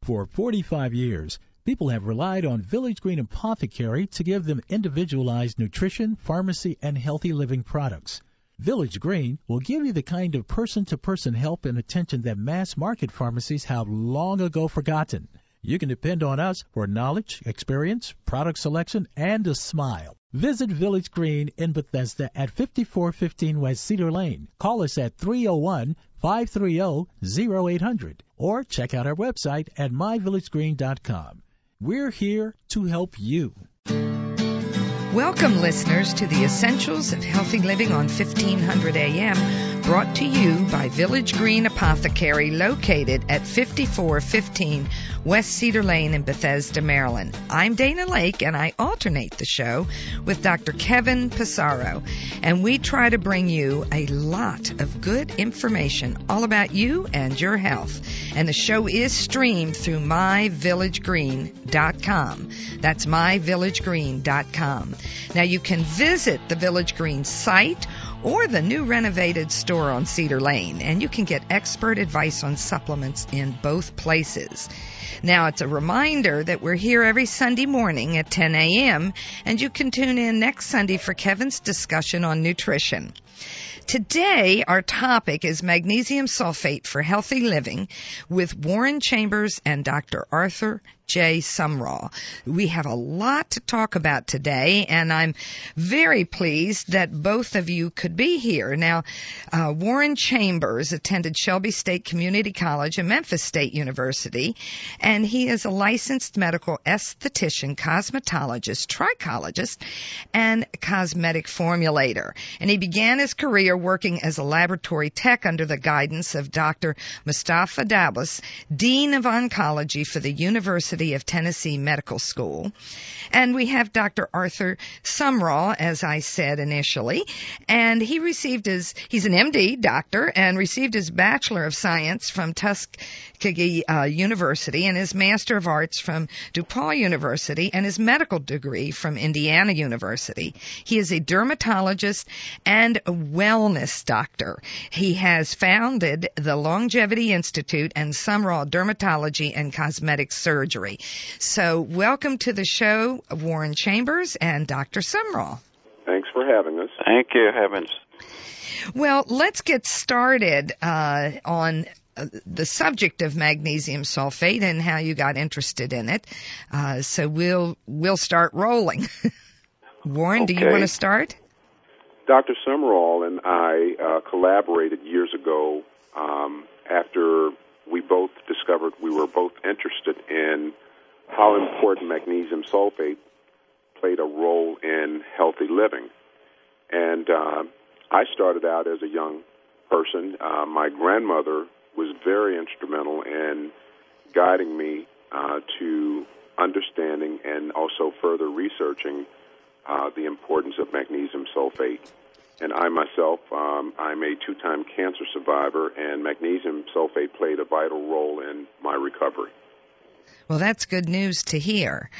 For 45 years, people have relied on Village Green Apothecary to give them individualized nutrition, pharmacy, and healthy living products. Village Green will give you the kind of person-to-person help and attention that mass-market pharmacies have long ago forgotten. You can depend on us for knowledge, experience, product selection, and a smile. Visit Village Green in Bethesda at 5415 West Cedar Lane. Call us at 301-530-0800 or check out our website at myvillagegreen.com. We're here to help you. Welcome, listeners, to the Essentials of Healthy Living on 1500 AM, brought to you by Village Green Apothecary, located at 5415 West Cedar Lane in Bethesda, Maryland. I'm Dana Lake, and I alternate the show with Dr. Kevin Pissarro, and we try to bring you a lot of good information all about you and your health. And the show is streamed through myvillagegreen.com. That's myvillagegreen.com. Now, you can visit the Village Green site or the new renovated store on Cedar Lane, and you can get expert advice on supplements in both places. Now, it's a reminder that we're here every Sunday morning at 10 a.m., and you can tune in next Sunday for Kevin's discussion on nutrition. Today, our topic is magnesium sulfate for healthy living with Warren Chambers and Dr. Arthur J. Sumrall. We have a lot to talk about today, and I'm very pleased that both of you could be here. Now, Warren Chambers attended Shelby State Community College and Memphis State University, and he is a licensed medical esthetician, cosmetologist, trichologist, and cosmetic formulator. And he began his career working as a laboratory tech under the guidance of Dr. Mustafa Dabbas, Dean of Oncology for the University of Tennessee Medical School. And we have Dr. Arthur Sumrall, as I said initially, and he's an MD doctor and received his Bachelor of Science from Tuskegee University and his Master of Arts from DePaul University and his medical degree from Indiana University. He is a dermatologist and a wellness doctor. He has founded the Longevity Institute and Sumrall Dermatology and Cosmetic Surgery. So welcome to the show, Warren Chambers and Dr. Sumrall. Thanks for having us. Thank you, Heavens. Well, let's get started on the subject of magnesium sulfate and how you got interested in it. So we'll start rolling. Warren, Okay. Do you want to start? Dr. Sumrall and I collaborated years ago after we both discovered we were both interested in how important magnesium sulfate played a role in healthy living. And I started out as a young person. My grandmother was very instrumental in guiding me to understanding and also further researching the importance of magnesium sulfate. And I myself, I'm a two-time cancer survivor, and magnesium sulfate played a vital role in my recovery. Well, that's good news to hear.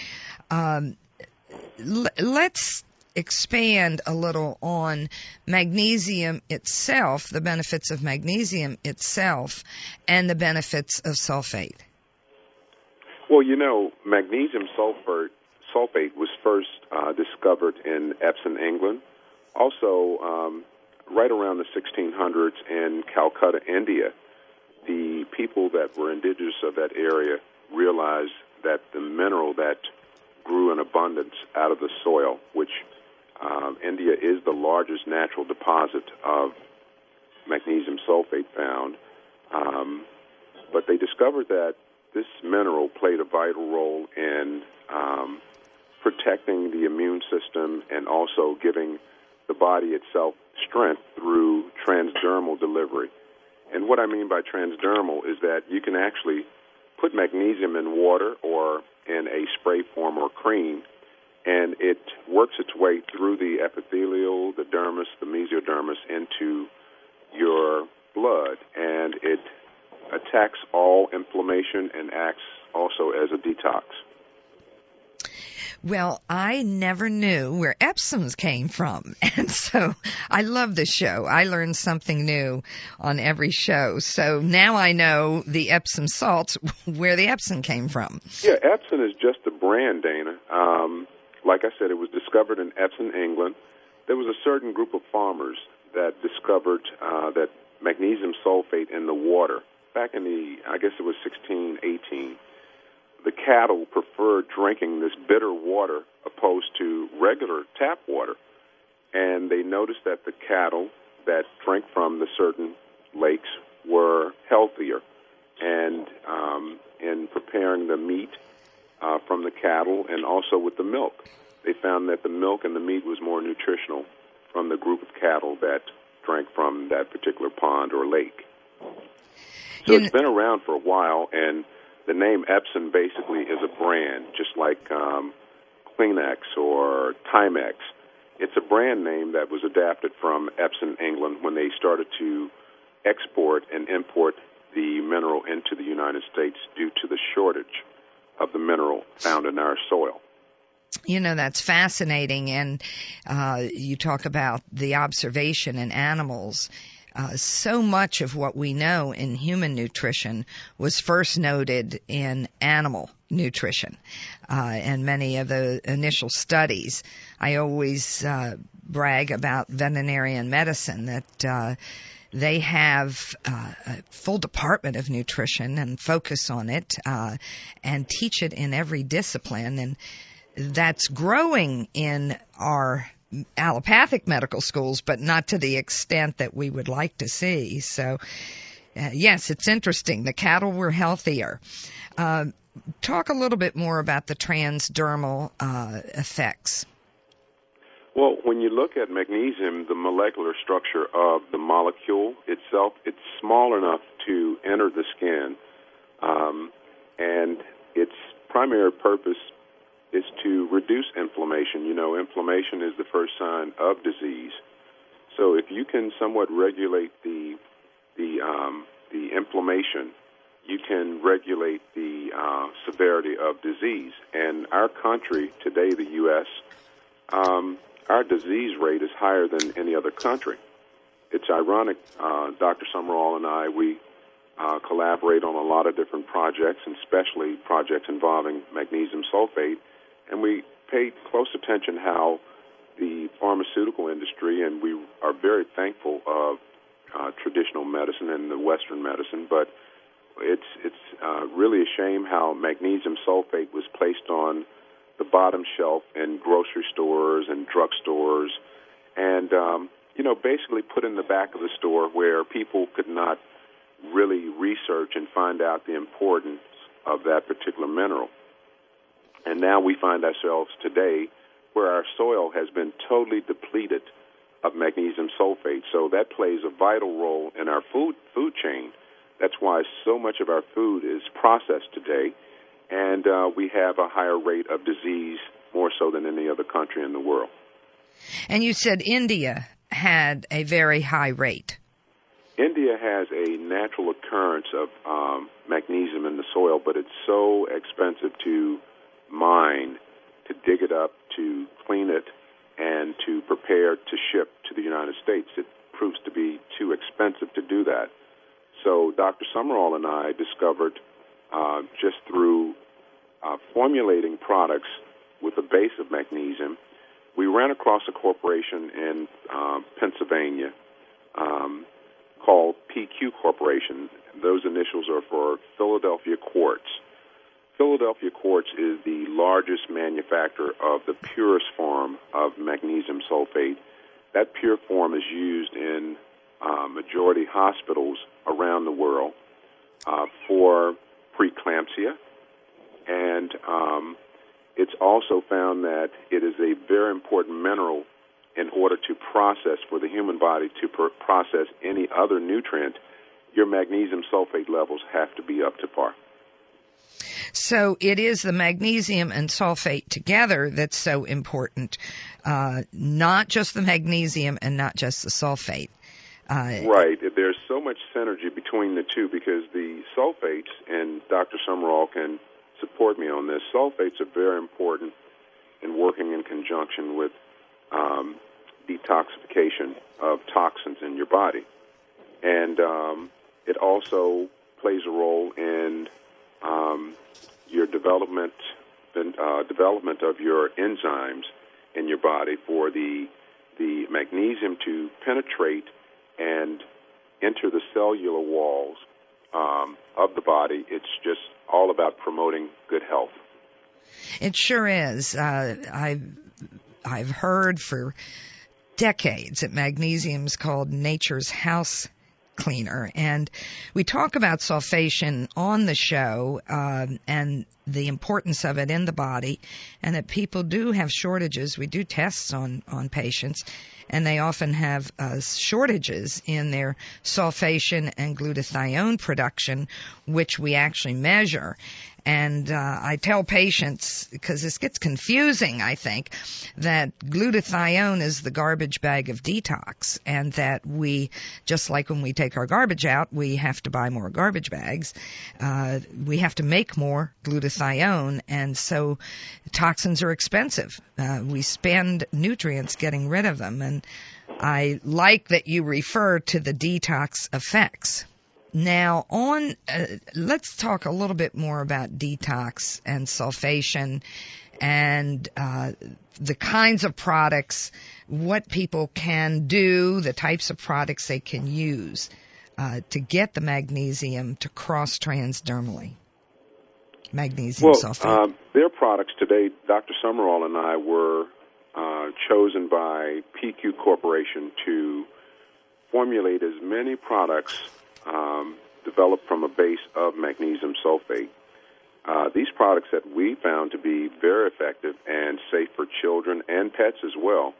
Let's expand a little on magnesium itself, the benefits of magnesium itself, and the benefits of sulfate. Well, magnesium sulfate was first discovered in Epsom, England. Also, right around the 1600s in Calcutta, India, the people that were indigenous of that area realized that the mineral that grew in abundance out of the soil, which India is the largest natural deposit of magnesium sulfate found, but they discovered that this mineral played a vital role in protecting the immune system and also giving the body itself strength through transdermal delivery. And what I mean by transdermal is that you can actually put magnesium in water or in a spray form or cream, and it works its way through the epithelial, the dermis, the mesodermis into your blood, and it attacks all inflammation and acts also as a detox. Well, I never knew where Epsoms came from, and so I love the show. I learn something new on every show. So now I know the Epsom salts, where the Epsom came from. Yeah, Epsom is just a brand, Dana. Like I said, it was discovered in Epsom, England. There was a certain group of farmers that discovered that magnesium sulfate in the water back in I guess it was 1618. The cattle preferred drinking this bitter water opposed to regular tap water. And they noticed that the cattle that drank from the certain lakes were healthier. And in preparing the meat from the cattle and also with the milk, they found that the milk and the meat was more nutritional from the group of cattle that drank from that particular pond or lake. So it's been around for a while, and the name Epsom basically is a brand, just like Kleenex or Timex. It's a brand name that was adapted from Epsom, England, when they started to export and import the mineral into the United States due to the shortage of the mineral found in our soil. You know, that's fascinating, and you talk about the observation in animals. So much of what we know in human nutrition was first noted in animal nutrition, and many of the initial studies. I always brag about veterinarian medicine that they have a full department of nutrition and focus on it and teach it in every discipline, and that's growing in our allopathic medical schools, but not to the extent that we would like to see. So, yes, it's interesting. The cattle were healthier. Talk a little bit more about the transdermal effects. Well, when you look at magnesium, the molecular structure of the molecule itself, it's small enough to enter the skin, and its primary purpose is to reduce inflammation. You know, inflammation is the first sign of disease. So if you can somewhat regulate the inflammation, you can regulate the severity of disease. And our country today, the U.S., our disease rate is higher than any other country. It's ironic, Dr. Summerall and I, we collaborate on a lot of different projects, and especially projects involving magnesium sulfate, and we pay close attention how the pharmaceutical industry, and we are very thankful of traditional medicine and the Western medicine, but it's really a shame how magnesium sulfate was placed on the bottom shelf in grocery stores and drugstores, and basically put in the back of the store where people could not really research and find out the importance of that particular mineral. And now we find ourselves today where our soil has been totally depleted of magnesium sulfate. So that plays a vital role in our food chain. That's why so much of our food is processed today, and we have a higher rate of disease, more so than any other country in the world. And you said India had a very high rate. India has a natural occurrence of magnesium in the soil, but it's so expensive to mine, to dig it up, to clean it, and to prepare to ship to the United States. It proves to be too expensive to do that. So Dr. Summerall and I discovered just through formulating products with a base of magnesium, we ran across a corporation in Pennsylvania called PQ Corporation. Those initials are for Philadelphia Quartz. Philadelphia Quartz is the largest manufacturer of the purest form of magnesium sulfate. That pure form is used in majority hospitals around the world for preeclampsia, and it's also found that it is a very important mineral in order to process, for the human body to process any other nutrient. Your magnesium sulfate levels have to be up to par. So it is the magnesium and sulfate together that's so important, not just the magnesium and not just the sulfate. Right. There's so much synergy between the two because the sulfates, and Dr. Summerall can support me on this, sulfates are very important in working in conjunction with detoxification of toxins in your body. And it also plays a role in your development of your enzymes in your body for the magnesium to penetrate and enter the cellular walls of the body. It's just all about promoting good health. It sure is. I've heard for decades that magnesium's called nature's house cleaner, and we talk about sulfation on the show and the importance of it in the body, and that people do have shortages. We do tests on patients, and they often have shortages in their sulfation and glutathione production, which we actually measure. And I tell patients, because this gets confusing, I think, that glutathione is the garbage bag of detox, and that we, just like when we take our garbage out, we have to buy more garbage bags. We have to make more glutathione, and so toxins are expensive. We spend nutrients getting rid of them, and I like that you refer to the detox effects. Now, let's talk a little bit more about detox and sulfation and the kinds of products, what people can do, the types of products they can use to get the magnesium to cross transdermally. Magnesium sulfate. There are products today. Dr. Summerall and I were chosen by PQ Corporation to formulate as many products developed from a base of magnesium sulfate. These products that we found to be very effective and safe for children and pets as well.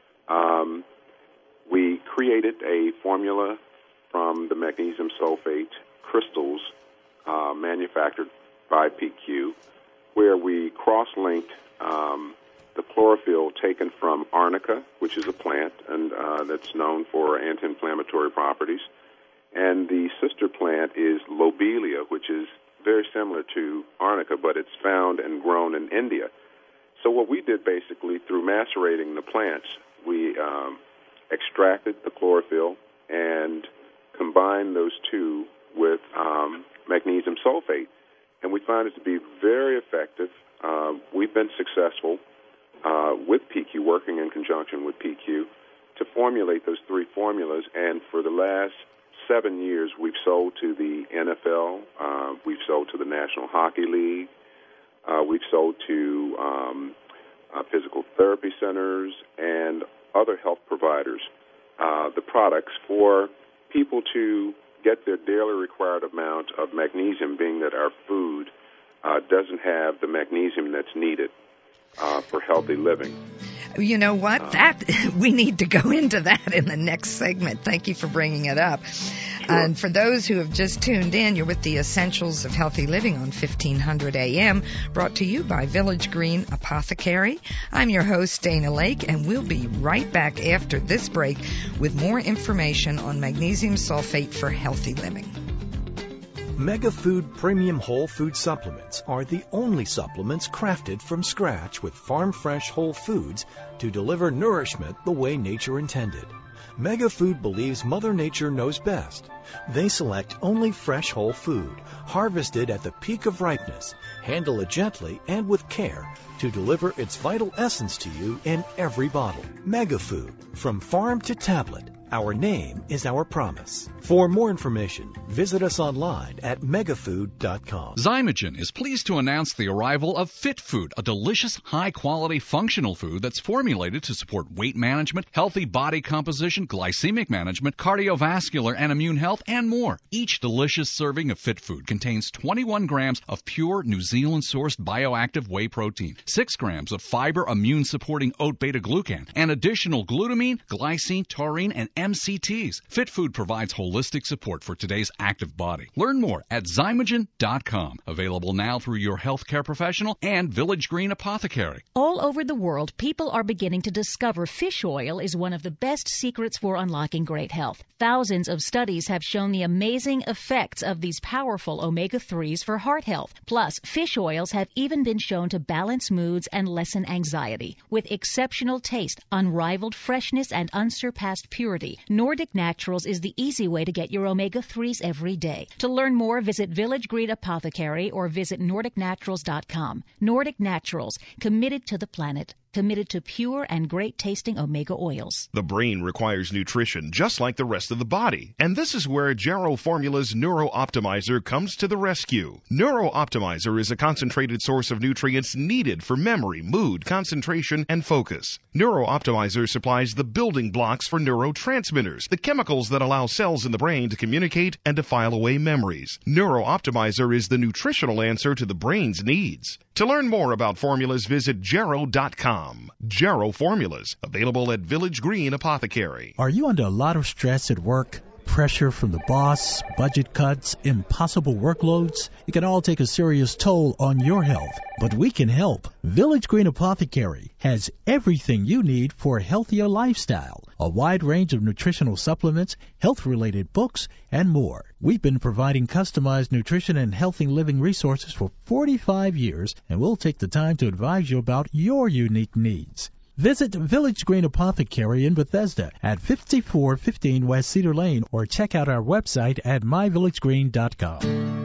We created a formula from the magnesium sulfate crystals manufactured by PQ, where we cross-linked the chlorophyll taken from arnica, which is a plant and that's known for anti-inflammatory properties. And the sister plant is lobelia, which is very similar to arnica, but it's found and grown in India. So what we did basically, through macerating the plants, we extracted the chlorophyll and combined those two with magnesium sulfate. And we found it to be very effective. We've been successful with PQ, working in conjunction with PQ, to formulate those three formulas. And for the last 7 years, we've sold to the NFL, we've sold to the National Hockey League, we've sold to physical therapy centers and other health providers the products for people to get their daily required amount of magnesium, being that our food doesn't have the magnesium that's needed for healthy living. You know what? We need to go into that in the next segment. Thank you for bringing it up. Sure. And for those who have just tuned in, you're with the Essentials of Healthy Living on 1500 AM, brought to you by Village Green Apothecary. I'm your host, Dana Lake, and we'll be right back after this break with more information on magnesium sulfate for healthy living. MegaFood Premium Whole Food Supplements are the only supplements crafted from scratch with farm-fresh whole foods to deliver nourishment the way nature intended. MegaFood believes Mother Nature knows best. They select only fresh whole food, harvested at the peak of ripeness, handle it gently and with care to deliver its vital essence to you in every bottle. MegaFood, from farm to tablet. Our name is our promise. For more information, visit us online at megafood.com. Zymogen is pleased to announce the arrival of Fit Food, a delicious, high-quality, functional food that's formulated to support weight management, healthy body composition, glycemic management, cardiovascular and immune health, and more. Each delicious serving of Fit Food contains 21 grams of pure New Zealand-sourced bioactive whey protein, 6 grams of fiber immune-supporting oat beta-glucan, and additional glutamine, glycine, taurine, and MCTs. Fit Food provides holistic support for today's active body. Learn more at Zymogen.com. Available now through your healthcare professional and Village Green Apothecary. All over the world, people are beginning to discover fish oil is one of the best secrets for unlocking great health. Thousands of studies have shown the amazing effects of these powerful omega-3s for heart health. Plus, fish oils have even been shown to balance moods and lessen anxiety. With exceptional taste, unrivaled freshness, and unsurpassed purity, Nordic Naturals is the easy way to get your omega-3s every day. To learn more, visit Village Green Apothecary or visit NordicNaturals.com. Nordic Naturals, committed to the planet, committed to pure and great-tasting omega oils. The brain requires nutrition just like the rest of the body, and this is where Jarrow Formula's Neuro Optimizer comes to the rescue. Neuro Optimizer is a concentrated source of nutrients needed for memory, mood, concentration, and focus. Neuro Optimizer supplies the building blocks for neurotransmitters, the chemicals that allow cells in the brain to communicate and to file away memories. Neuro Optimizer is the nutritional answer to the brain's needs. To learn more about formulas, visit Jarrow.com. Jarrow Formulas, available at Village Green Apothecary. Are you under a lot of stress at work? Pressure from the boss, budget cuts, impossible workloads? It can all take a serious toll on your health, but we can help. Village Green Apothecary has everything you need for a healthier lifestyle, a wide range of nutritional supplements, health-related books, and more. We've been providing customized nutrition and healthy living resources for 45 years, and we'll take the time to advise you about your unique needs. Visit Village Green Apothecary in Bethesda at 5415 West Cedar Lane or check out our website at myvillagegreen.com.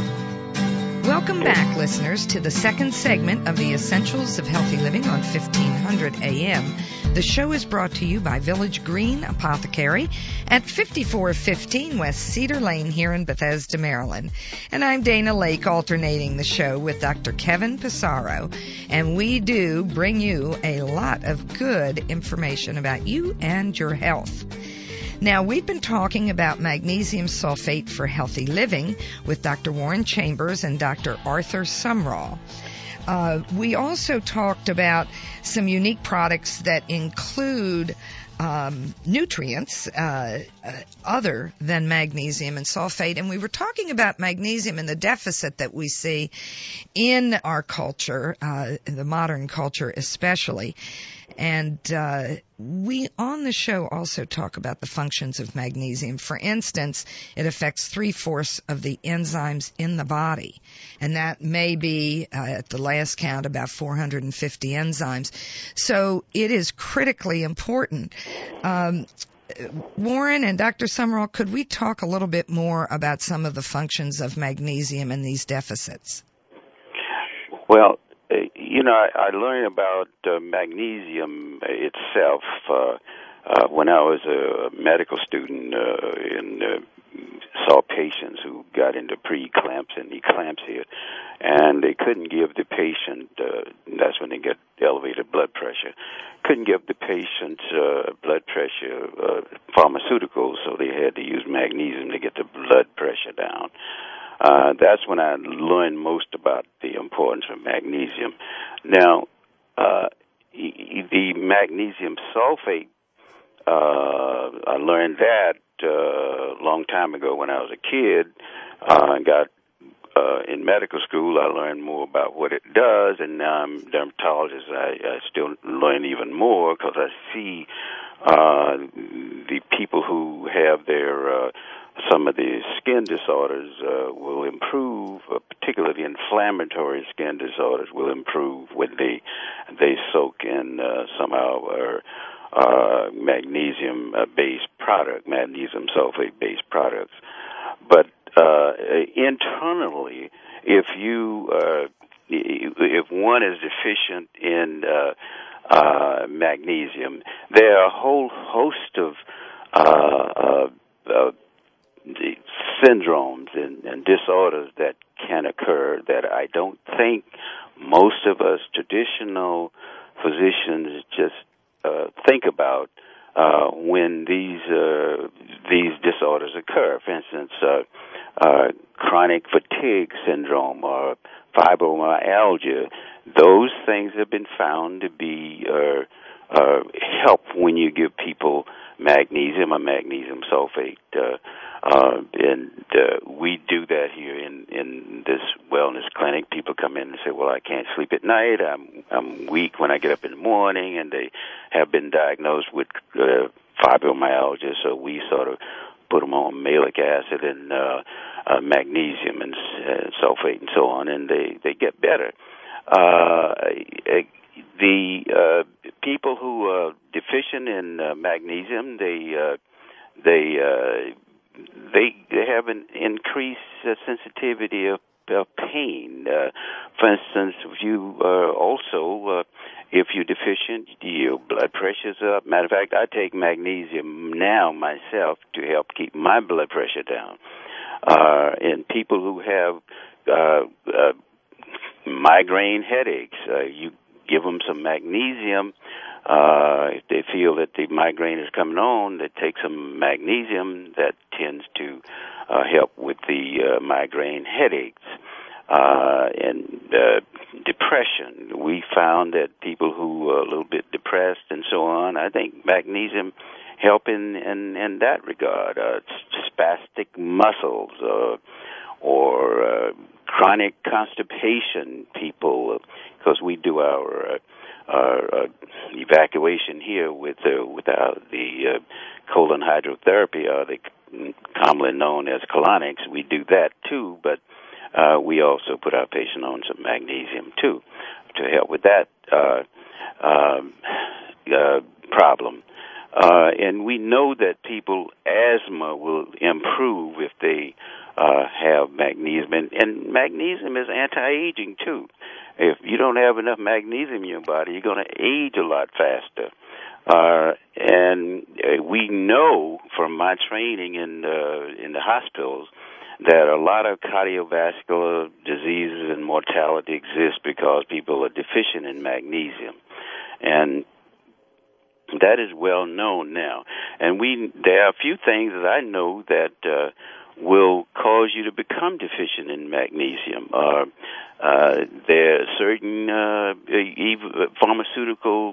Welcome back, listeners, to the second segment of the Essentials of Healthy Living on 1500 AM. The show is brought to you by Village Green Apothecary at 5415 West Cedar Lane here in Bethesda, Maryland. And I'm Dana Lake, alternating the show with Dr. Kevin Pissarro. And we do bring you a lot of good information about you and your health. Now, we've been talking about magnesium sulfate for healthy living with Dr. Warren Chambers and Dr. Arthur Sumrall. We also talked about some unique products that include nutrients other than magnesium and sulfate. And we were talking about magnesium and the deficit that we see in our culture, the modern culture especially. And we on the show also talk about the functions of magnesium. For instance, it affects 3/4 of the enzymes in the body. And that may be, at the last count, about 450 enzymes. So it is critically important. Warren and Dr. Sumrall, could we talk a little bit more about some of the functions of magnesium and these deficits? Well, I learned about magnesium itself when I was a medical student and saw patients who got into preeclampsia and eclampsia, and they couldn't give the patient, that's when they get elevated blood pressure, couldn't give the patient blood pressure pharmaceuticals, so they had to use magnesium to get the blood pressure down. That's when I learned most about the importance of magnesium. Now, the magnesium sulfate, I learned that a long time ago when I was a kid. I got in medical school. I learned more about what it does, and now I'm a dermatologist. I still learn even more because I see the people who have their some of the skin disorders will improve, particularly the skin disorders will improve when they soak in somehow magnesium-based product, magnesium sulfate-based products. But internally, if one is deficient in magnesium, there are a whole host of syndromes and disorders that can occur that I don't think most of us traditional physicians just think about when these disorders occur. For instance, chronic fatigue syndrome or fibromyalgia. Those things have been found to be help when you give people magnesium or magnesium sulfate. And we do that here in this wellness clinic. People come in and say, well, I can't sleep at night. I'm weak when I get up in the morning, and they have been diagnosed with fibromyalgia, so we sort of put them on malic acid and magnesium and sulfate and so on, and they get better. The people who are deficient in magnesium, they have an increased sensitivity of pain. For instance, if you also if you're deficient, your blood pressure's up. Matter of fact, I take magnesium now myself to help keep my blood pressure down. And people who have migraine headaches, you give them some magnesium. If they feel that the migraine is coming on, they take some magnesium. That tends to help with the migraine headaches. And depression, we found that people who are a little bit depressed and so on, I think magnesium help in that regard. Spastic muscles or chronic constipation people, because we do our evacuation here without the colon hydrotherapy, or the commonly known as colonics. We do that too, but we also put our patient on some magnesium too to help with that problem. And we know that people asthma will improve if they have magnesium, and magnesium is anti-aging too. If you don't have enough magnesium in your body, you're going to age a lot faster. And we know from my training in the hospitals that a lot of cardiovascular diseases and mortality exist because people are deficient in magnesium. And that is well known now. And there are a few things that I know that will cause you to become deficient in magnesium. There are certain pharmaceutical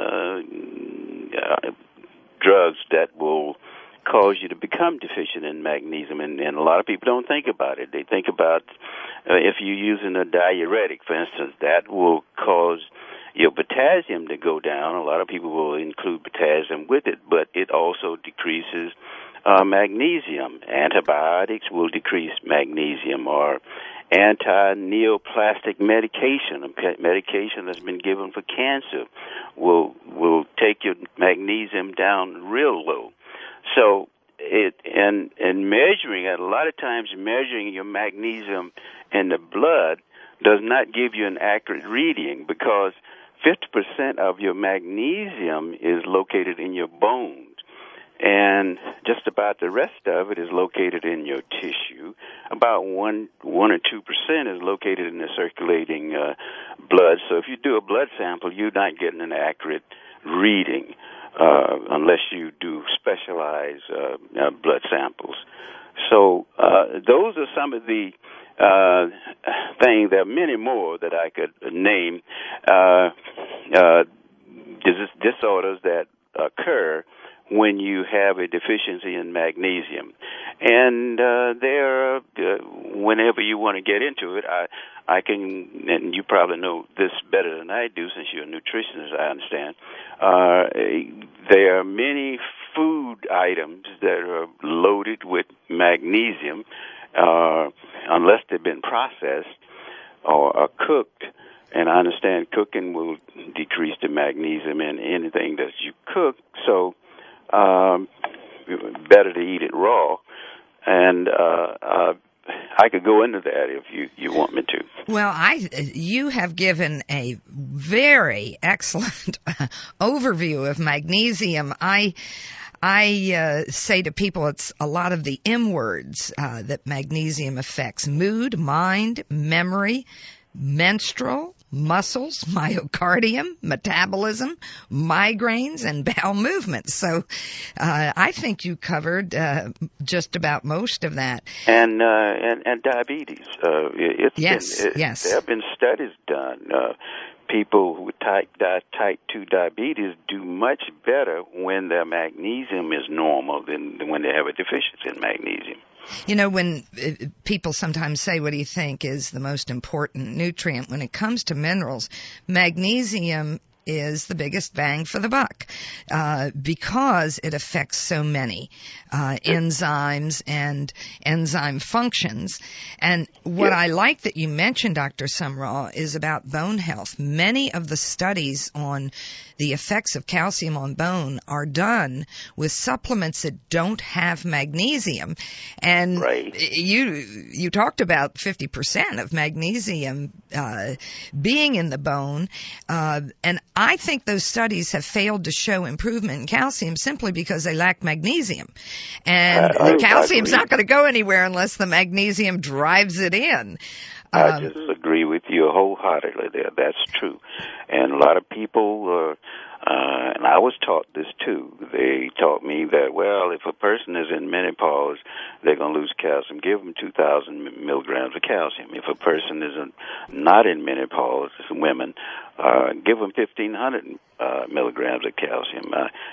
drugs that will cause you to become deficient in magnesium, and a lot of people don't think about it. They think about if you're using a diuretic, for instance, that will cause your potassium to go down. A lot of people will include potassium with it, but it also decreases magnesium. Antibiotics will decrease magnesium, or anti-neoplastic medication, a medication that's been given for cancer, will take your magnesium down real low. So and measuring it, a lot of times measuring your magnesium in the blood does not give you an accurate reading, because 50% of your magnesium is located in your bones, and just about the rest of it is located in your tissue. About 1 or 2% is located in the circulating blood. So if you do a blood sample, you're not getting an accurate reading unless you do specialized blood samples. So those are some of the things. There are many more that I could name. Disorders that occur when you have a deficiency in magnesium. And whenever you want to get into it, I can, and you probably know this better than I do since you're a nutritionist, I understand. There are many food items that are loaded with magnesium, unless they've been processed or are cooked. And I understand cooking will decrease the magnesium in anything that you cook, so better to eat it raw. And I could go into that if you want me to. Well, you have given a very excellent overview of magnesium. I say to people it's a lot of the M words that magnesium affects: mood, mind, memory, menstrual, muscles, myocardium, metabolism, migraines, and bowel movements. So I think you covered just about most of that. And diabetes. Yes. There have been studies done. people with type 2 diabetes do much better when their magnesium is normal than when they have a deficiency in magnesium. You know, when people sometimes say, what do you think is the most important nutrient? When it comes to minerals, magnesium is the biggest bang for the buck because it affects so many enzymes and enzyme functions. And what I like that you mentioned, Dr. Sumrall, is about bone health. Many of the studies on the effects of calcium on bone are done with supplements that don't have magnesium. And you talked about 50% of magnesium being in the bone, and I think those studies have failed to show improvement in calcium simply because they lack magnesium. And the calcium's not going to go anywhere unless the magnesium drives it in. I just agree with you wholeheartedly there. That's true. And a lot of people, and I was taught this too. They taught me that, well, if a person is in menopause, they're going to lose calcium. Give them 2,000 milligrams of calcium. If a person is not in menopause, women, give them 1,500 milligrams of calcium,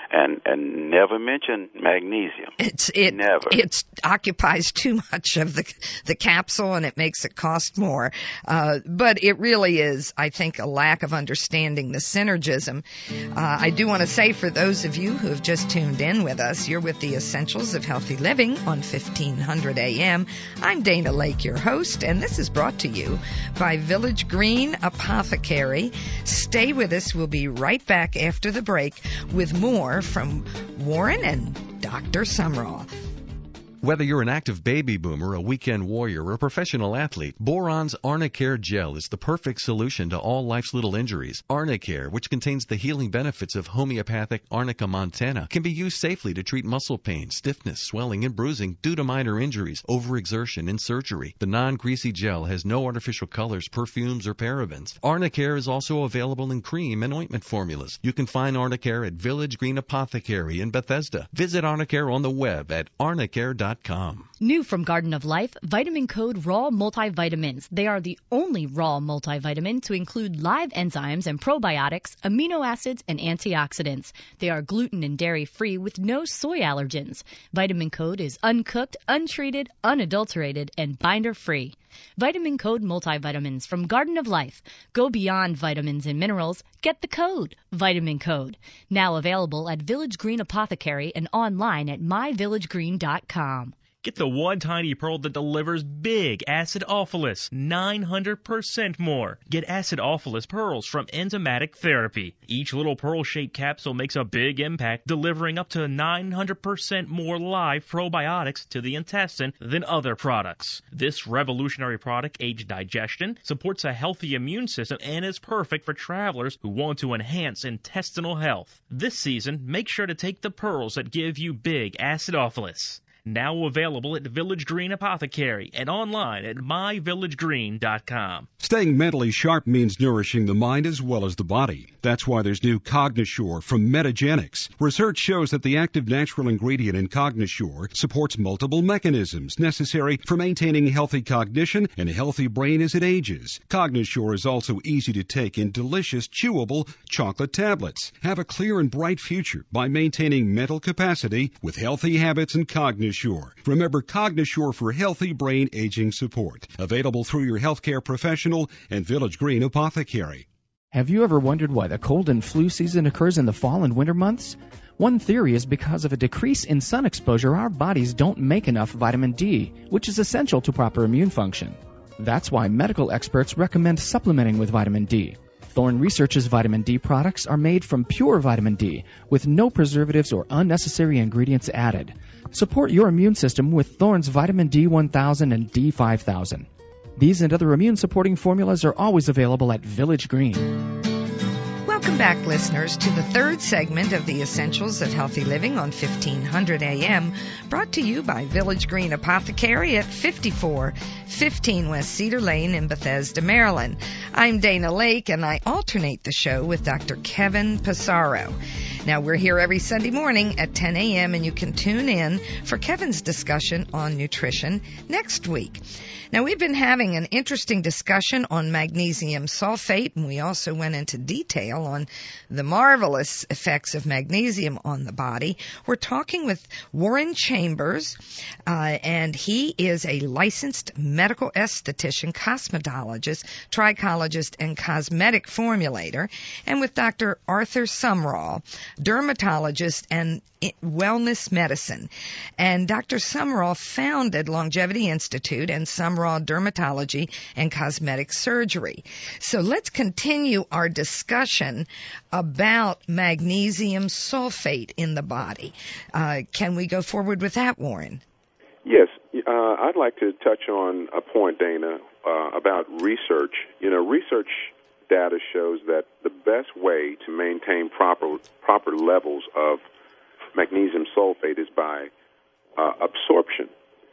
and never mention magnesium. Never. It occupies too much of the capsule, and it makes it cost more. But it really is, I think, a lack of understanding the synergism. I do want to say, for those of you who have just tuned in with us, you're with the Essentials of Healthy Living on 1500 AM. I'm Dana Lake, your host, and this is brought to you by Village Green Apothecary. Stay with us. We'll be right back after the break with more from Warren and Dr. Sumrall. Whether you're an active baby boomer, a weekend warrior, or a professional athlete, Boron's Arnicare Gel is the perfect solution to all life's little injuries. Arnicare, which contains the healing benefits of homeopathic Arnica montana, can be used safely to treat muscle pain, stiffness, swelling, and bruising due to minor injuries, overexertion, and surgery. The non-greasy gel has no artificial colors, perfumes, or parabens. Arnicare is also available in cream and ointment formulas. You can find Arnicare at Village Green Apothecary in Bethesda. Visit Arnicare on the web at arnicare.com. New from Garden of Life, Vitamin Code Raw Multivitamins. They are the only raw multivitamin to include live enzymes and probiotics, amino acids, and antioxidants. They are gluten and dairy-free with no soy allergens. Vitamin Code is uncooked, untreated, unadulterated, and binder-free. Vitamin Code Multivitamins from Garden of Life. Go beyond vitamins and minerals. Get the code, Vitamin Code. Now available at Village Green Apothecary and online at myvillagegreen.com. Get the one tiny pearl that delivers big acidophilus, 900% more. Get acidophilus pearls from Enzymatic Therapy. Each little pearl-shaped capsule makes a big impact, delivering up to 900% more live probiotics to the intestine than other products. This revolutionary product aids digestion, supports a healthy immune system, and is perfect for travelers who want to enhance intestinal health. This season, make sure to take the pearls that give you big acidophilus. Now available at Village Green Apothecary and online at myvillagegreen.com. Staying mentally sharp means nourishing the mind as well as the body. That's why there's new Cognisure from Metagenics. Research shows that the active natural ingredient in Cognisure supports multiple mechanisms necessary for maintaining healthy cognition and a healthy brain as it ages. Cognisure is also easy to take in delicious, chewable chocolate tablets. Have a clear and bright future by maintaining mental capacity with healthy habits and Cognisure. Remember Cognisure for healthy brain aging support. Available through your healthcare professional and Village Green Apothecary. Have you ever wondered why the cold and flu season occurs in the fall and winter months? One theory is because of a decrease in sun exposure, our bodies don't make enough vitamin D, which is essential to proper immune function. That's why medical experts recommend supplementing with vitamin D. Thorne Research's vitamin D products are made from pure vitamin D with no preservatives or unnecessary ingredients added. Support your immune system with Thorne's vitamin D1000 and D5000. These and other immune-supporting formulas are always available at Village Green. Welcome back, listeners, to the third segment of the Essentials of Healthy Living on 1500 AM, brought to you by Village Green Apothecary at 5415 West Cedar Lane in Bethesda, Maryland. I'm Dana Lake, and I alternate the show with Dr. Kevin Passaro. Now, we're here every Sunday morning at 10 a.m., and you can tune in for Kevin's discussion on nutrition next week. Now, we've been having an interesting discussion on magnesium sulfate, and we also went into detail on the marvelous effects of magnesium on the body. We're talking with Warren Chambers, and he is a licensed medical esthetician, cosmetologist, trichologist, and cosmetic formulator, and with Dr. Arthur Sumrall, dermatologist and wellness medicine. And Dr. Sumrall founded Longevity Institute and Sumrall Dermatology and Cosmetic Surgery. So let's continue our discussion about magnesium sulfate in the body. Can we go forward with that, Warren? Yes. I'd like to touch on a point, Dana, about research. Research data shows that the best way to maintain proper levels of magnesium sulfate is by absorption.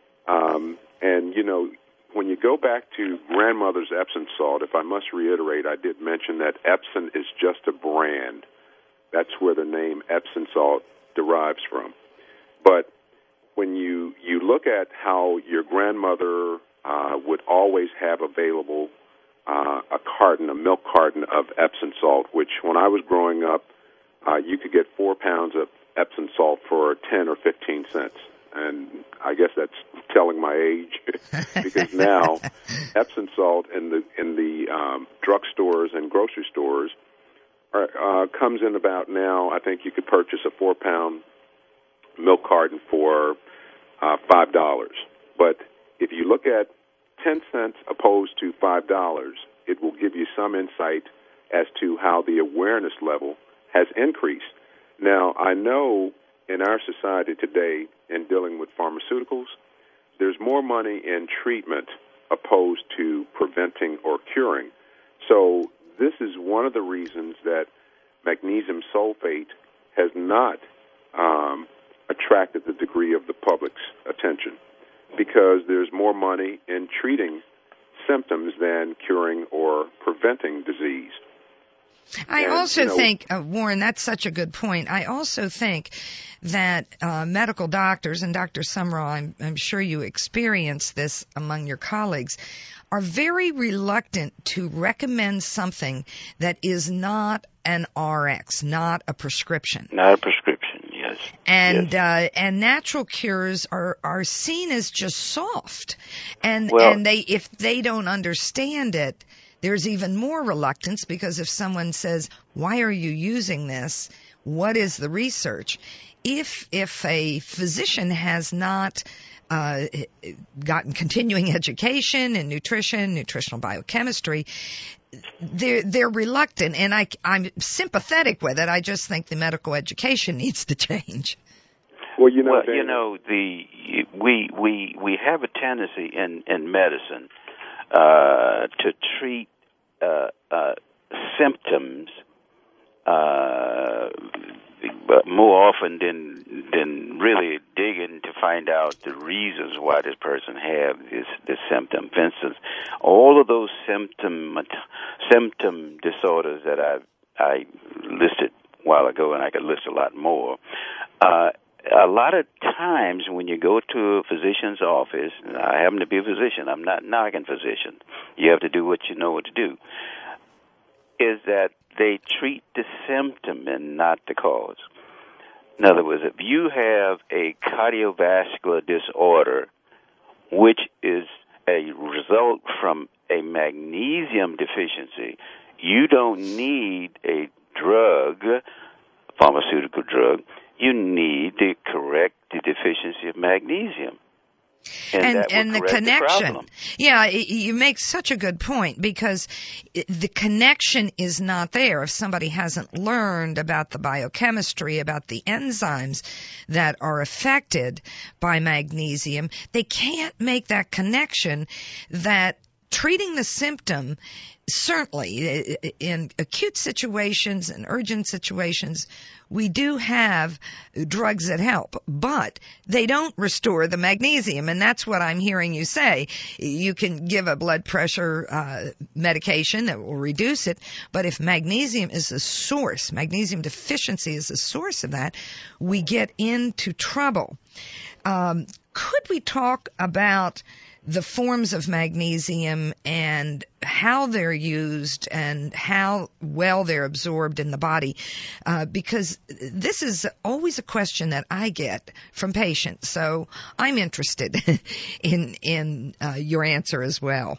And, when you go back to grandmother's Epsom salt, if I must reiterate, I did mention that Epsom is just a brand. That's where the name Epsom salt derives from. But when you look at how your grandmother would always have available a milk carton of Epsom salt, which when I was growing up, you could get 4 pounds of Epsom salt for 10 or 15 cents. And I guess that's telling my age because now Epsom salt in the drugstores and grocery stores comes in about now. I think you could purchase a 4-pound milk carton for $5. But if you look at 10 cents opposed to $5, it will give you some insight as to how the awareness level has increased. Now, I know in our society today, in dealing with pharmaceuticals, there's more money in treatment opposed to preventing or curing. So this is one of the reasons that magnesium sulfate has not attracted the degree of the public's attention, because there's more money in treating symptoms than curing or preventing disease. I also think, Warren, that's such a good point. I also think that medical doctors, and Dr. Sumrall, I'm sure you experience this among your colleagues, are very reluctant to recommend something that is not an RX, not a prescription. Not a prescription, yes. And yes. And natural cures are seen as just soft, and if they don't understand it, there's even more reluctance, because if someone says, "Why are you using this? What is the research?" If a physician has not gotten continuing education in nutrition, nutritional biochemistry, they're reluctant, and I'm sympathetic with it. I just think the medical education needs to change. Well, we have a tendency in medicine to treat symptoms but more often than really digging to find out the reasons why this person have this symptom. For instance, all of those symptom disorders that I listed a while ago, and I could list a lot more. A lot of times when you go to a physician's office, and I happen to be a physician, I'm not knocking physicians. You have to do what you know what to do. Is that they treat the symptom and not the cause. In other words, if you have a cardiovascular disorder, which is a result from a magnesium deficiency, you don't need a drug, pharmaceutical drug. You need to correct the deficiency of magnesium. And the connection. Yeah, you make such a good point, because the connection is not there. If somebody hasn't learned about the biochemistry, about the enzymes that are affected by magnesium, they can't make that connection that treating the symptom certainly, in acute situations and urgent situations, we do have drugs that help, but they don't restore the magnesium, and that's what I'm hearing you say. You can give a blood pressure medication that will reduce it, but if magnesium is the source, magnesium deficiency is the source of that, we get into trouble. Could we talk about the forms of magnesium and how they're used and how well they're absorbed in the body? Because this is always a question that I get from patients, so I'm interested in your answer as well.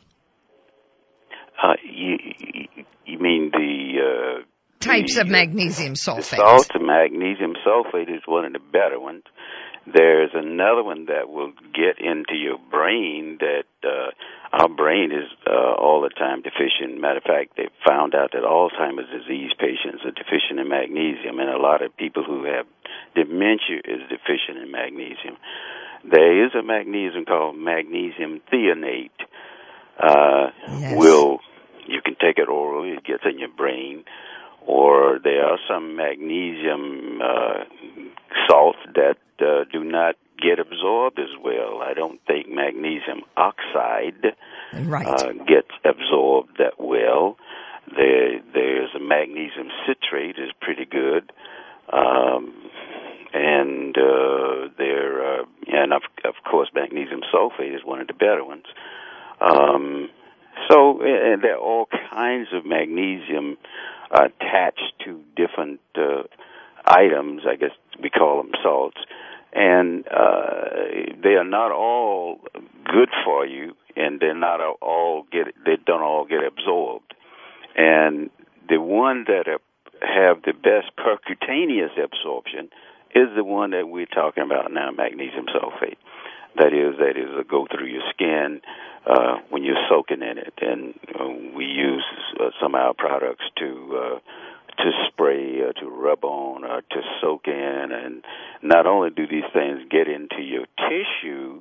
You mean the types of magnesium sulfate? The salt of magnesium sulfate is one of the better ones. There's another one that will get into your brain that our brain is all the time deficient. Matter of fact, they found out that Alzheimer's disease patients are deficient in magnesium, and a lot of people who have dementia is deficient in magnesium. There is a magnesium called magnesium threonate. You can take it orally, it gets in your brain. Or there are some magnesium salts that do not get absorbed as well. I don't think magnesium oxide gets absorbed that well. There's a magnesium citrate is pretty good, and of course magnesium sulfate is one of the better ones. And there are all kinds of magnesium attached to different items. I guess we call them salts, and they are not all good for you, and they don't all get absorbed. And the one that have the best percutaneous absorption is the one that we're talking about now, magnesium sulfate. That is go through your skin when you're soaking in it, and we use some of our products to spray, to rub on, to soak in, and not only do these things get into your tissue,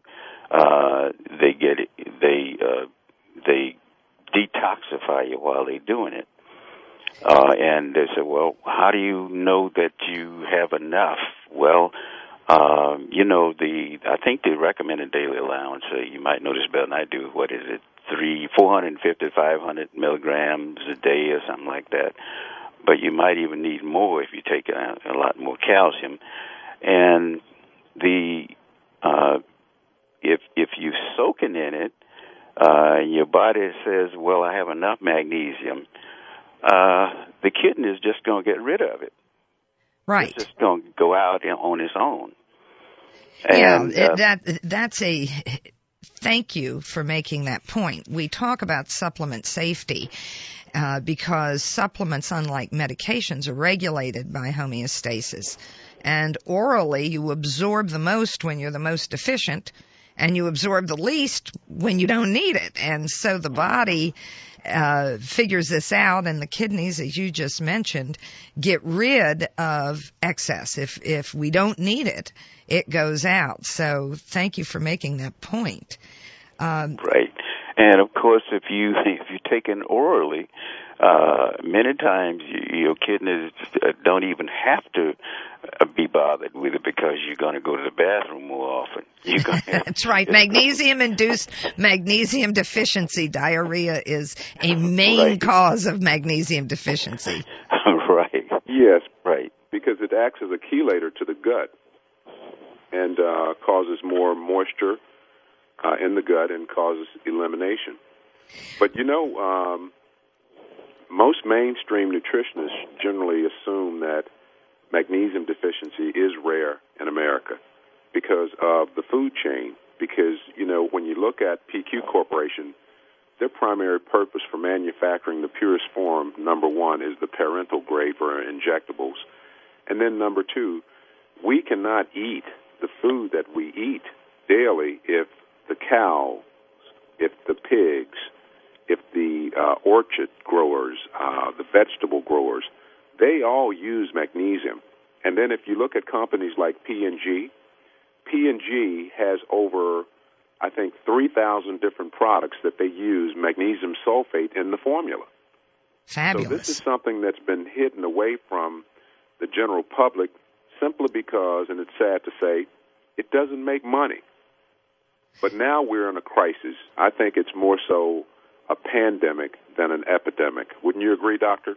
they detoxify you while they're doing it. And they say, well, how do you know that you have enough? Well, I think the recommended daily allowance, you might know this better than I do, 450 to 500 milligrams a day or something like that. But you might even need more if you take a lot more calcium. And if you're soaking in it, your body says, well, I have enough magnesium, the kidney is just going to get rid of it. Right. It's just going to go out on its own. And, that's a... Thank you for making that point. We talk about supplement safety because supplements, unlike medications, are regulated by homeostasis. And orally, you absorb the most when you're the most deficient, and you absorb the least when you don't need it. And so the body figures this out, and the kidneys, as you just mentioned, get rid of excess. If we don't need it, it goes out. So thank you for making that point. Right. And of course, if you take it orally, many times your kidneys don't even have to be bothered with it because you're going to go to the bathroom more often. That's right. Magnesium-induced magnesium deficiency diarrhea is a main cause of magnesium deficiency. Right. Yes. Right. Because it acts as a chelator to the gut and causes more moisture in the gut and causes elimination. But most mainstream nutritionists generally assume that magnesium deficiency is rare in America because of the food chain. Because, when you look at PQ Corporation, their primary purpose for manufacturing the purest form, number one, is the parental grade for injectables. And then number two, we cannot eat the food that we eat daily if the cows, if the pigs, if the orchard growers, the vegetable growers, they all use magnesium. And then if you look at companies like P&G has over, I think, 3,000 different products that they use magnesium sulfate in the formula. Fabulous. So this is something that's been hidden away from the general public simply because, and it's sad to say, it doesn't make money. But now we're in a crisis. I think it's more so a pandemic than an epidemic. Wouldn't you agree, Doctor?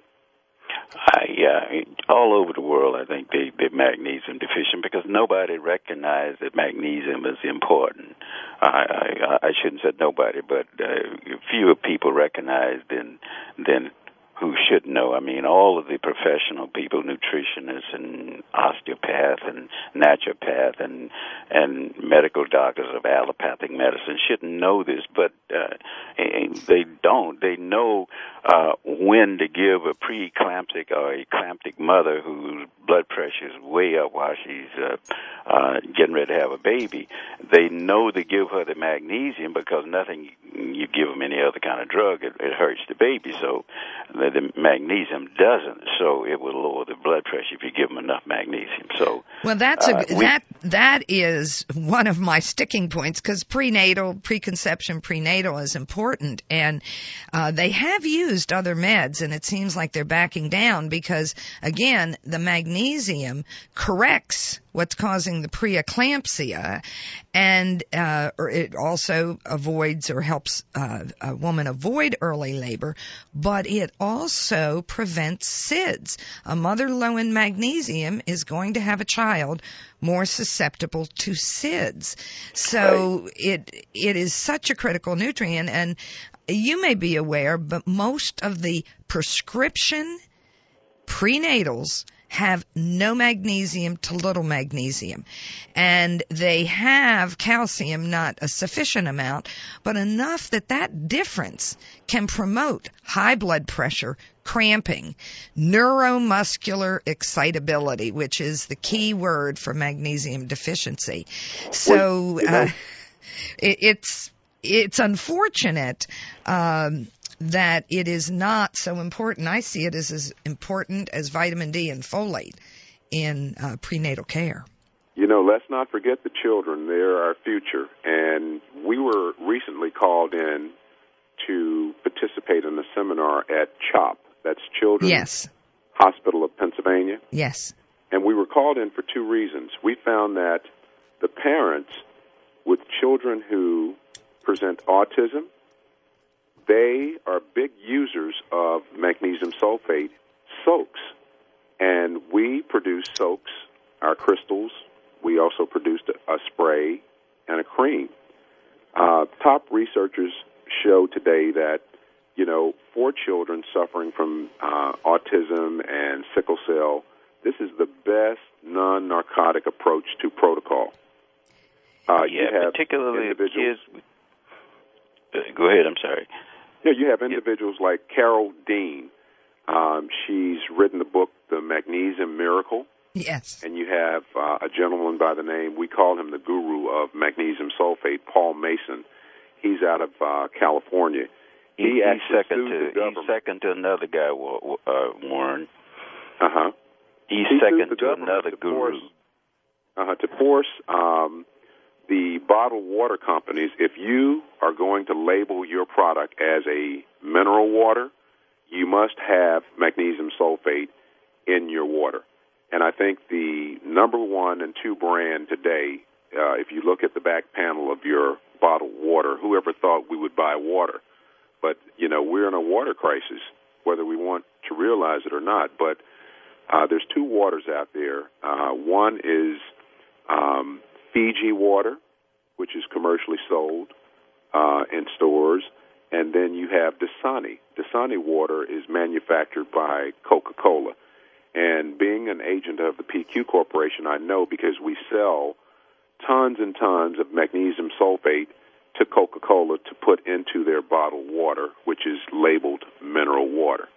Yeah, all over the world, I think they're magnesium deficient because nobody recognized that magnesium is important. I shouldn't say nobody, but fewer people recognize than who should know. I mean, all of the professional people, nutritionists and osteopaths and naturopaths and medical doctors of allopathic medicine should know this, but they don't. They know when to give a pre-eclamptic or eclamptic mother whose blood pressure is way up while she's getting ready to have a baby. They know to give her the magnesium because nothing you give them any other kind of drug, it hurts the baby. So the magnesium doesn't, so it will lower the blood pressure if you give them enough magnesium. So, well, that's that is one of my sticking points because preconception prenatal is important, and they have used other meds, and it seems like they're backing down because, again, the magnesium corrects what's causing the preeclampsia, and it also avoids or helps a woman avoid early labor, but it also prevents SIDS. A mother low in magnesium is going to have a child more susceptible to SIDS. So it is such a critical nutrient, and you may be aware, but most of the prescription prenatals have no magnesium to little magnesium. And they have calcium, not a sufficient amount, but enough that difference can promote high blood pressure, cramping, neuromuscular excitability, which is the key word for magnesium deficiency. So it's unfortunate that it is not so important. I see it as important as vitamin D and folate in prenatal care. You know, let's not forget the children. They're our future. And we were recently called in to participate in a seminar at CHOP. That's Children's Hospital of Pennsylvania. Yes. And we were called in for two reasons. We found that the parents with children who present autism, they are big users of magnesium sulfate soaks. And we produce soaks, our crystals. We also produced a spray and a cream. Top researchers show today that, you know, for children suffering from autism and sickle cell, this is the best non-narcotic approach to protocol. Particularly kids. Go ahead, I'm sorry. Yeah, you have individuals like Carol Dean. She's written the book, The Magnesium Miracle. Yes. And you have a gentleman by the name, we call him the guru of magnesium sulfate, Paul Mason. He's out of California. He's second to another guy, Warren. Uh-huh. He's second to another guru. To force the bottled water companies, if you are going to label your product as a mineral water, you must have magnesium sulfate in your water. And I think the number 1 and 2 brand today, if you look at the back panel of your bottled water, whoever thought we would buy water? But, you know, we're in a water crisis, whether we want to realize it or not. But there's 2 waters out there. One is Fiji water, which is commercially sold in stores. And then you have Dasani. Dasani water is manufactured by Coca-Cola. And being an agent of the PQ Corporation, I know because we sell tons and tons of magnesium sulfate to Coca-Cola to put into their bottled water, which is labeled mineral water.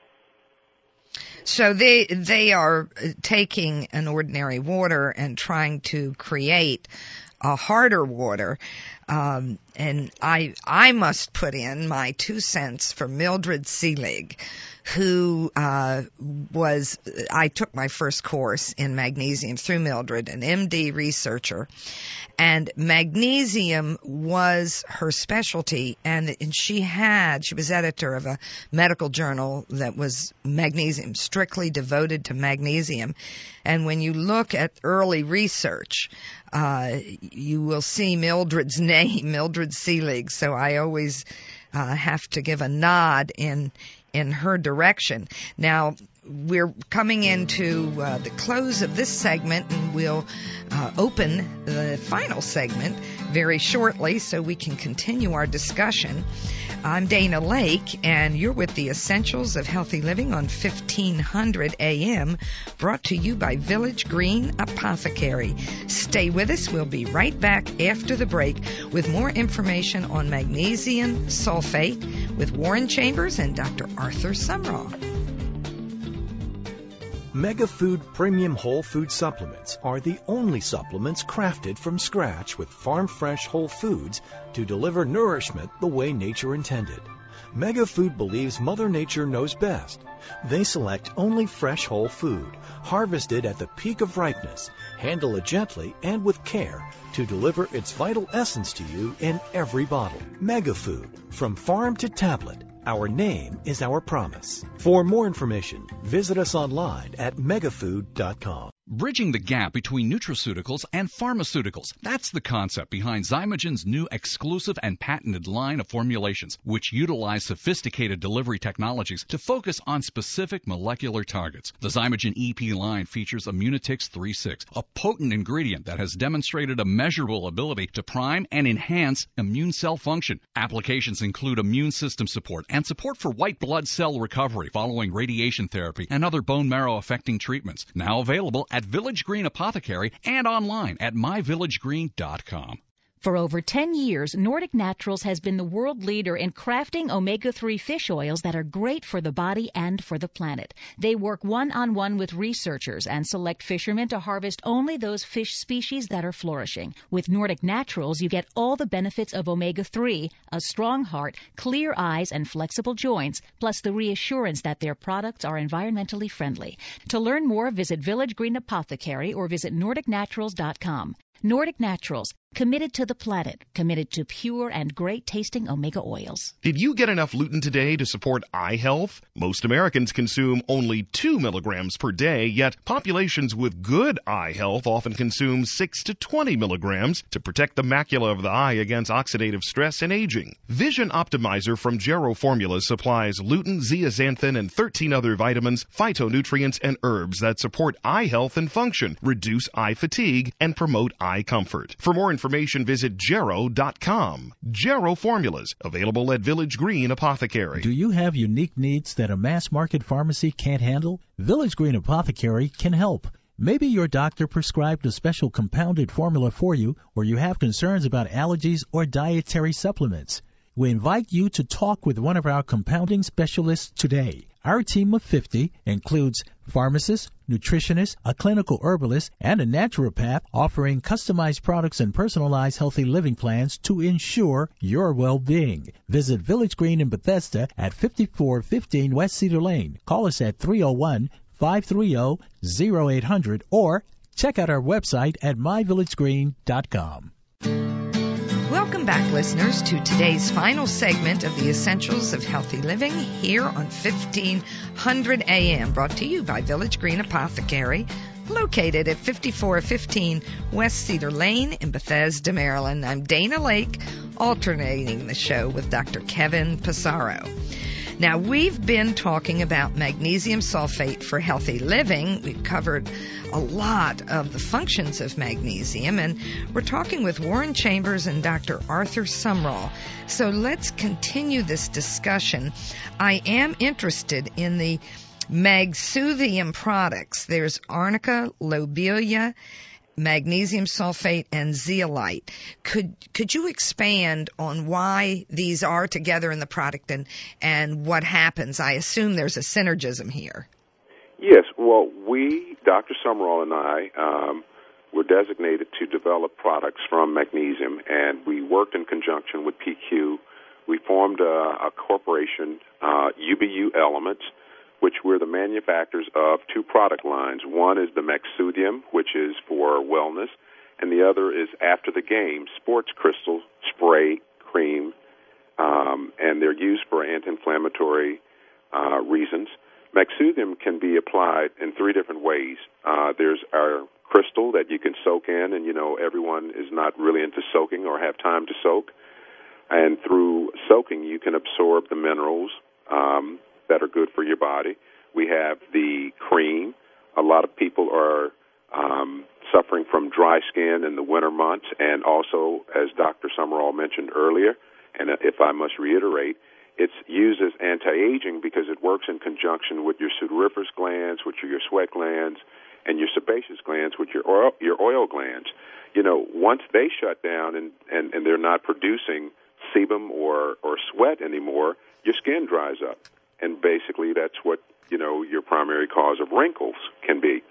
So they are taking an ordinary water and trying to create a harder water. And I must put in my 2 cents for Mildred Seelig, who I took my first course in magnesium through Mildred, an MD researcher, and magnesium was her specialty, and she was editor of a medical journal that was magnesium, strictly devoted to magnesium. And when you look at early research, you will see Mildred's name, Mildred Seelig. So I always have to give a nod in her direction. Now, we're coming into the close of this segment, and we'll open the final segment very shortly so we can continue our discussion. I'm Dana Lake, and you're with the Essentials of Healthy Living on 1500 AM, brought to you by Village Green Apothecary. Stay with us. We'll be right back after the break with more information on magnesium sulfate with Warren Chambers and Dr. Arthur Sumrall. MegaFood Premium Whole Food Supplements are the only supplements crafted from scratch with farm-fresh whole foods to deliver nourishment the way nature intended. MegaFood believes Mother Nature knows best. They select only fresh whole food, harvested at the peak of ripeness, handle it gently and with care to deliver its vital essence to you in every bottle. MegaFood, from farm to tablet. Our name is our promise. For more information, visit us online at megafood.com. Bridging the gap between nutraceuticals and pharmaceuticals. That's the concept behind Zymogen's new exclusive and patented line of formulations, which utilize sophisticated delivery technologies to focus on specific molecular targets. The Zymogen EP line features Immunotix 3.6, a potent ingredient that has demonstrated a measurable ability to prime and enhance immune cell function. Applications include immune system support and support for white blood cell recovery following radiation therapy and other bone marrow affecting treatments. Now available at Village Green Apothecary and online at myvillagegreen.com. For over 10 years, Nordic Naturals has been the world leader in crafting omega-3 fish oils that are great for the body and for the planet. They work one-on-one with researchers and select fishermen to harvest only those fish species that are flourishing. With Nordic Naturals, you get all the benefits of omega-3, a strong heart, clear eyes, and flexible joints, plus the reassurance that their products are environmentally friendly. To learn more, visit Village Green Apothecary or visit NordicNaturals.com. Nordic Naturals, committed to the planet, committed to pure and great-tasting omega oils. Did you get enough lutein today to support eye health? Most Americans consume only 2 milligrams per day, yet populations with good eye health often consume 6 to 20 milligrams to protect the macula of the eye against oxidative stress and aging. Vision Optimizer from Gero Formulas supplies lutein, zeaxanthin, and 13 other vitamins, phytonutrients, and herbs that support eye health and function, reduce eye fatigue, and promote eye comfort. For more information, visit Gero.com. Gero Formulas, available at Village Green Apothecary. Do you have unique needs that a mass-market pharmacy can't handle? Village Green Apothecary can help. Maybe your doctor prescribed a special compounded formula for you, or you have concerns about allergies or dietary supplements. We invite you to talk with one of our compounding specialists today. Our team of 50 includes pharmacists, nutritionists, a clinical herbalist, and a naturopath offering customized products and personalized healthy living plans to ensure your well-being. Visit Village Green in Bethesda at 5415 West Cedar Lane. Call us at 301-530-0800 or check out our website at myvillagegreen.com. Welcome back, listeners, to today's final segment of the Essentials of Healthy Living here on 1500 AM, brought to you by Village Green Apothecary, located at 5415 West Cedar Lane in Bethesda, Maryland. I'm Dana Lake, alternating the show with Dr. Kevin Passaro. Now, we've been talking about magnesium sulfate for healthy living. We've covered a lot of the functions of magnesium, and we're talking with Warren Chambers and Dr. Arthur Sumrall. So let's continue this discussion. I am interested in the Magsuthium products. There's arnica, lobelia, magnesium sulfate, and zeolite. Could you expand on why these are together in the product and what happens? I assume there's a synergism here. Yes. Well, Dr. Sumrall and I, were designated to develop products from magnesium, and we worked in conjunction with PQ. We formed a corporation, UBU Elements, which we're the manufacturers of two product lines. One is the Maxudium, which is for wellness, and the other is After the Game Sports Crystal Spray Cream, and they're used for anti-inflammatory reasons. Maxudium can be applied in three different ways. There's our crystal that you can soak in, and, everyone is not really into soaking or have time to soak. And through soaking, you can absorb the minerals that are good for your body. We have the cream. A lot of people are suffering from dry skin in the winter months, and also, as Dr. Summerall mentioned earlier, and if I must reiterate, it's used as anti-aging because it works in conjunction with your sudoriferous glands, which are your sweat glands, and your sebaceous glands, which are your oil glands. Once they shut down and they're not producing sebum or sweat anymore, your skin dries up. And basically that's what, your primary cause of wrinkles can be.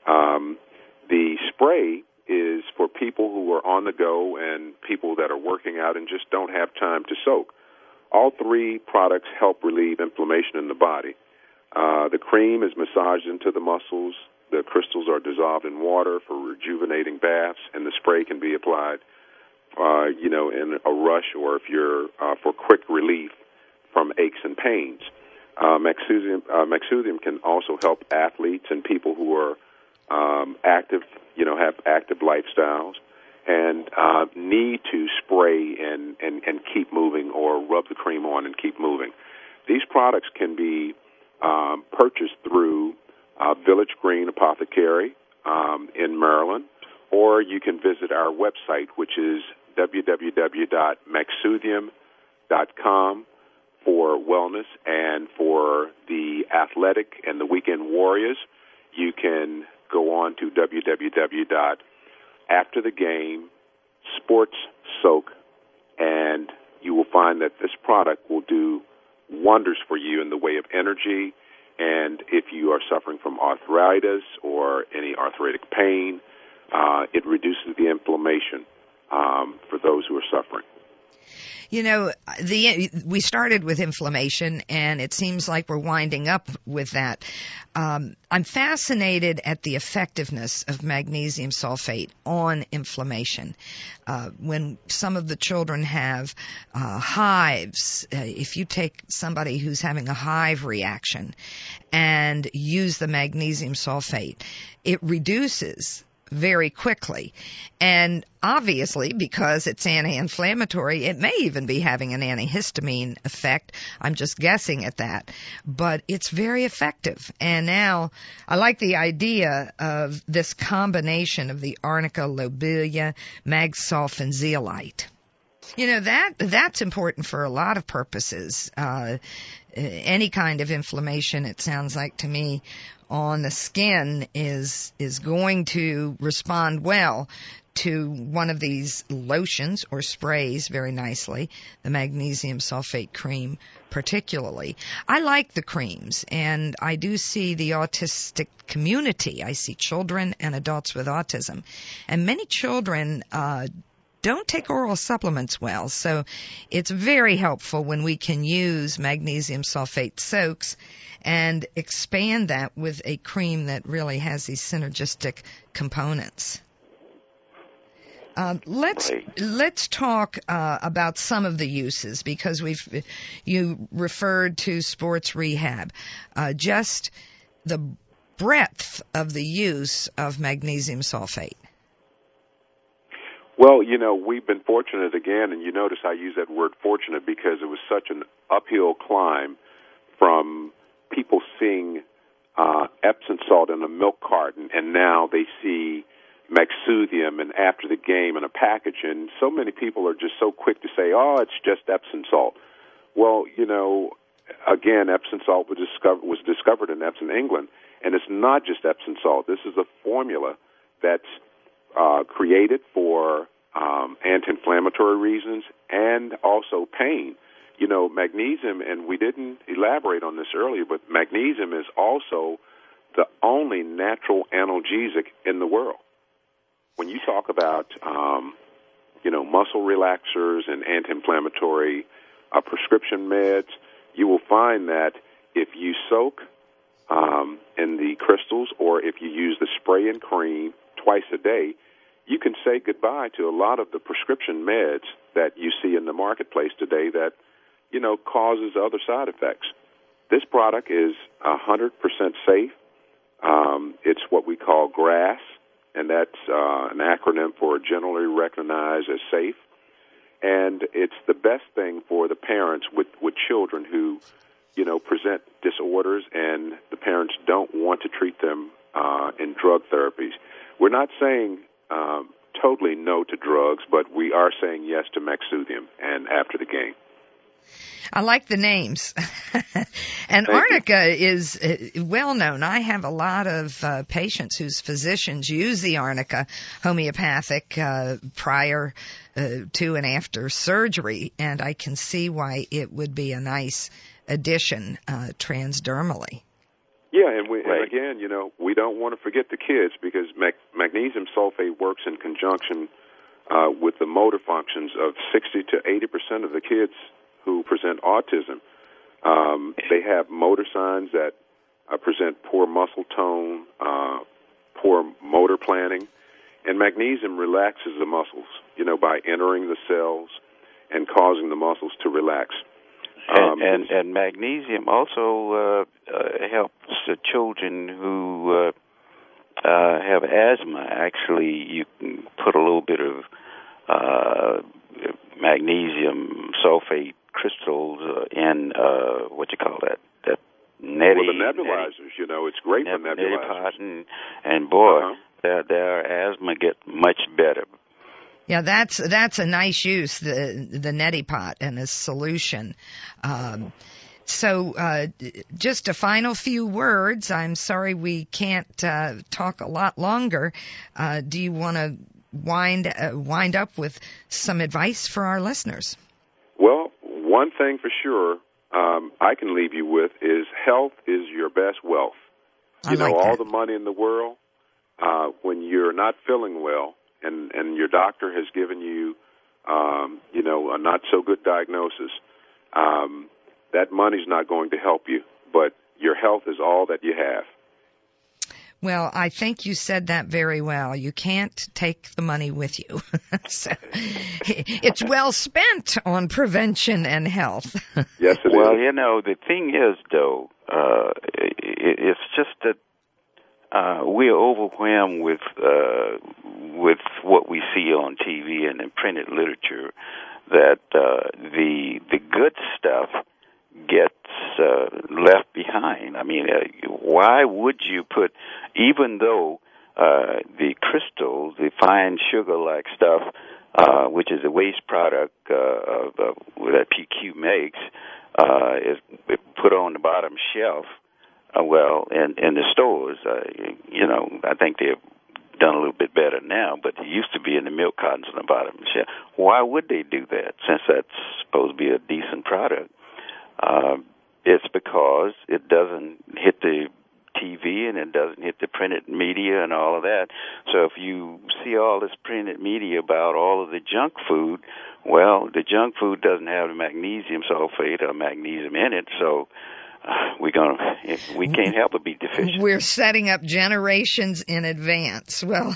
The spray is for people who are on the go and people that are working out and just don't have time to soak. All three products help relieve inflammation in the body. The cream is massaged into the muscles. The crystals are dissolved in water for rejuvenating baths, and the spray can be applied, in a rush or if you're for quick relief from aches and pains. Maxudium can also help athletes and people who are active, have active lifestyles and need to spray and keep moving or rub the cream on and keep moving. These products can be purchased through Village Green Apothecary in Maryland, or you can visit our website, which is www.maxudium.com for wellness, and for the athletic and the weekend warriors, you can go on to www.afterthegame.sportssoak, and you will find that this product will do wonders for you in the way of energy. And if you are suffering from arthritis or any arthritic pain, it reduces the inflammation for those who are suffering. We started with inflammation, and it seems like we're winding up with that. I'm fascinated at the effectiveness of magnesium sulfate on inflammation. When some of the children have hives, if you take somebody who's having a hive reaction and use the magnesium sulfate, it reduces very quickly. And obviously, because it's anti-inflammatory, it may even be having an antihistamine effect. I'm just guessing at that. But it's very effective. And now I like the idea of this combination of the arnica, lobelia, magsulf, and zeolite. That's important for a lot of purposes. Any kind of inflammation, it sounds like to me, on the skin is going to respond well to one of these lotions or sprays very nicely, the magnesium sulfate cream particularly. I like the creams, and I do see the autistic community. I see children and adults with autism, and many children don't take oral supplements well, so it's very helpful when we can use magnesium sulfate soaks and expand that with a cream that really has these synergistic components. Let's talk about some of the uses, because you referred to sports rehab. Just the breadth of the use of magnesium sulfate. Well, we've been fortunate again, and you notice I use that word fortunate because it was such an uphill climb from people seeing Epsom salt in a milk carton, and now they see Maxudium and After the Game in a package, and so many people are just so quick to say, oh, it's just Epsom salt. Well, again, Epsom salt was discovered in Epsom, England, and it's not just Epsom salt. This is a formula that's created for anti-inflammatory reasons and also pain. Magnesium, and we didn't elaborate on this earlier, but magnesium is also the only natural analgesic in the world. when you talk about, muscle relaxers and anti-inflammatory prescription meds, you will find that if you soak in the crystals or if you use the spray and cream twice a day, you can say goodbye to a lot of the prescription meds that you see in the marketplace today that, causes other side effects. This product is 100% safe. It's what we call GRAS, and that's an acronym for generally recognized as safe. And it's the best thing for the parents with children who, present disorders and the parents don't want to treat them in drug therapies. We're not saying totally no to drugs, but we are saying yes to Maxudium and After the Game. I like the names. And Thank Arnica is well known. I have a lot of patients whose physicians use the Arnica homeopathic prior to and after surgery, and I can see why it would be a nice addition transdermally. Yeah, and again, we don't want to forget the kids because magnesium sulfate works in conjunction with the motor functions of 60 to 80% of the kids who present autism. They have motor signs that present poor muscle tone, poor motor planning, and magnesium relaxes the muscles, by entering the cells and causing the muscles to relax. And magnesium also helps the children who have asthma. Actually, you can put a little bit of magnesium sulfate crystals in that neti. Well, the nebulizers, it's great for nebulizers. Neti and boy, their asthma gets much better. Yeah, that's a nice use, the neti pot and a solution. So just a final few words. I'm sorry we can't talk a lot longer. Do you want to wind up with some advice for our listeners? Well, one thing for sure I can leave you with is health is your best wealth. All the money in the world, when you're not feeling well and your doctor has given you, a not-so-good diagnosis, that money's not going to help you, but your health is all that you have. Well, I think you said that very well. You can't take the money with you. So it's well spent on prevention and health. Yes, it is. Well, the thing is, though, it's just that we're overwhelmed with what we see on TV and in printed literature, that the good stuff gets left behind. I mean, why would you put, even though the crystals, the fine sugar-like stuff, which is a waste product that PQ makes, is put on the bottom shelf, in the stores, I think they've done a little bit better now, but it used to be in the milk cartons on the bottom shelf. Why would they do that, since that's supposed to be a decent product? It's because it doesn't hit the TV and it doesn't hit the printed media and all of that. So if you see all this printed media about all of the junk food, well, the junk food doesn't have the magnesium sulfate or magnesium in it, so we can't help but be deficient. We're setting up generations in advance. Well,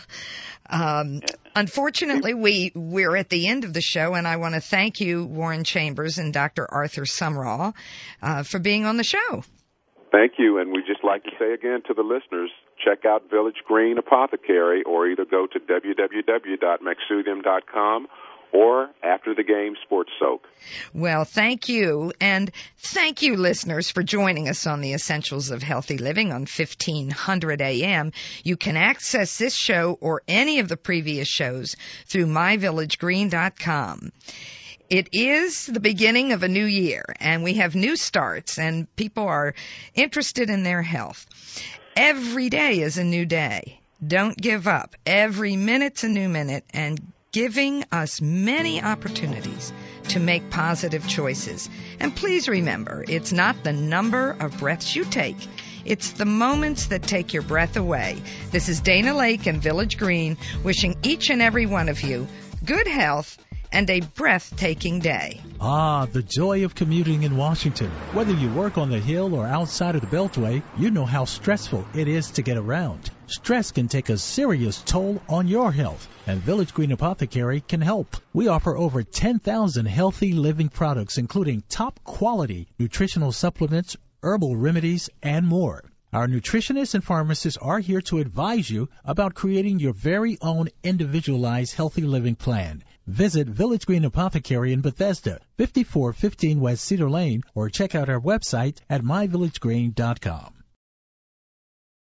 unfortunately, we're at the end of the show, and I want to thank you, Warren Chambers and Dr. Arthur Sumrall, for being on the show. Thank you, and we'd just like to say again to the listeners, check out Village Green Apothecary, or either go to www.maxudium.com or After the Game Sports Soak. Well, thank you, and thank you, listeners, for joining us on the Essentials of Healthy Living on 1500 AM. You can access this show or any of the previous shows through myvillagegreen.com. It is the beginning of a new year, and we have new starts, and people are interested in their health. Every day is a new day. Don't give up. Every minute's a new minute, and giving us many opportunities to make positive choices. And please remember, it's not the number of breaths you take. It's the moments that take your breath away. This is Dana Lake and Village Green wishing each and every one of you good health and a breathtaking day. Ah, the joy of commuting in Washington. Whether you work on the Hill or outside of the Beltway, you know how stressful it is to get around. Stress can take a serious toll on your health, and Village Green Apothecary can help. We offer over 10,000 healthy living products, including top-quality nutritional supplements, herbal remedies, and more. Our nutritionists and pharmacists are here to advise you about creating your very own individualized healthy living plan. Visit Village Green Apothecary in Bethesda, 5415 West Cedar Lane, or check out our website at myvillagegreen.com.